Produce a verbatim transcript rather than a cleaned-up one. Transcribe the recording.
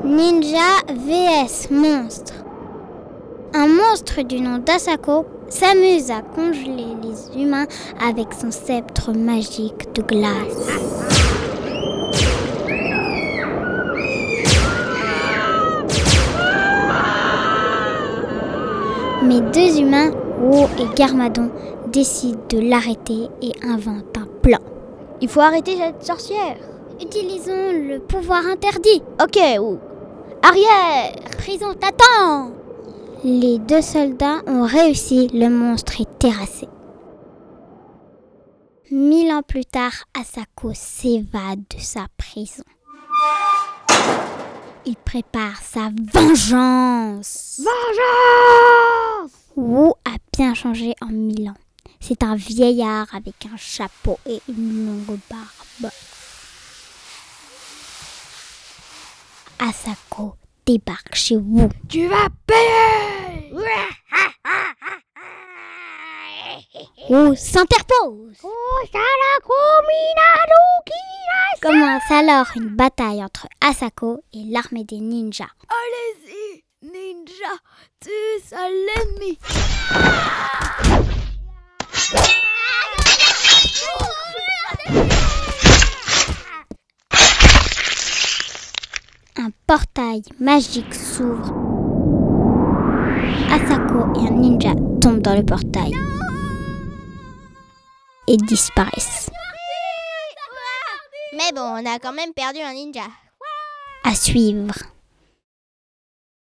Ninja V S Monstre. Un monstre du nom d'Asako s'amuse à congeler les humains avec son sceptre magique de glace. Mais deux humains, Wo et Garmadon, décident de l'arrêter et inventent un plan. Il faut arrêter cette sorcière. Utilisons le pouvoir interdit. Ok, Wo. Arrière! Prison t'attend! Les deux soldats ont réussi, le monstre est terrassé. Mille ans plus tard, Asako s'évade de sa prison. Il prépare sa vengeance. Vengeance! Wo a bien changé en mille ans. C'est un vieillard avec un chapeau et une longue barbe. Asako débarque chez Wo. Tu vas payer! Wo s'interpose. Commence alors une bataille entre Asako et l'armée des ninjas. Allez-y, ninja, tue ça l'ennemi. Un portail magique s'ouvre. Asako et un ninja tombent dans le portail et disparaissent. Mais bon, on a quand même perdu un ninja. À suivre.